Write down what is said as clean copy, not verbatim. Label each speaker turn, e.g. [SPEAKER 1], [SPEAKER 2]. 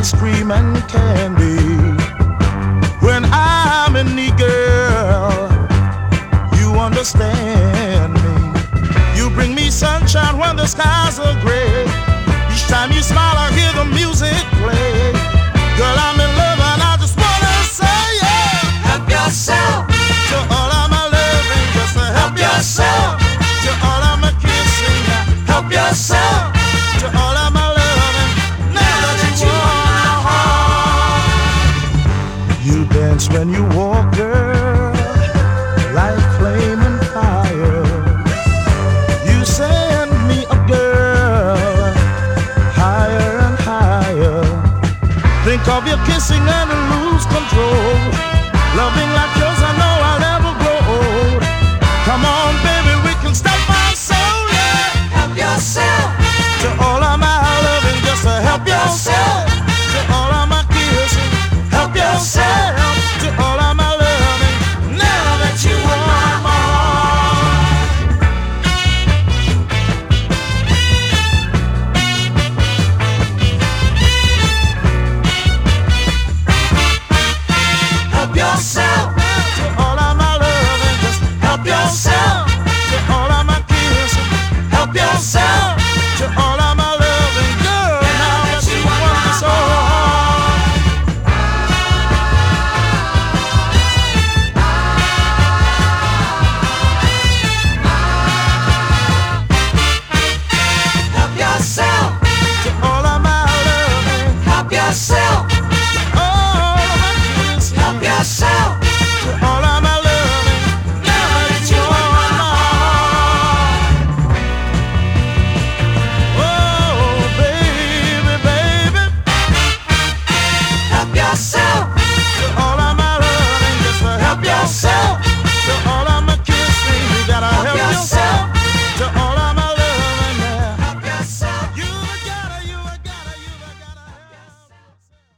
[SPEAKER 1] ice cream and candy. When I'm in need, girl, you understand me. You bring me sunshine when the skies are gray. Each time you smile, I hear the music play. Girl, I'm in love and I just wanna say, yeah.
[SPEAKER 2] Help yourself
[SPEAKER 1] To all of my loving, just to help yourself. To all of my kissing,
[SPEAKER 2] help yourself.
[SPEAKER 1] to all of my loving, now that you want my heart. You dance when you walk, girl, like flame and fire. You send me up, girl, higher and higher. Think of your kissing and lose control. Loving like yours, I know I'll never grow old. Come on, baby, we can stop my soul, yeah.
[SPEAKER 2] Help yourself.
[SPEAKER 1] To all of my loving, just to help yourself. To all of my kissing, help yourself. To all of my loving, now that you want my heart.
[SPEAKER 2] Help yourself.
[SPEAKER 1] To all of my loving, just help yourself. To all of my kissing,
[SPEAKER 2] Help yourself.
[SPEAKER 1] to all of my loving, girl, now that you want me so hard.
[SPEAKER 2] Help yourself.
[SPEAKER 1] To all of my loving,
[SPEAKER 2] Help yourself.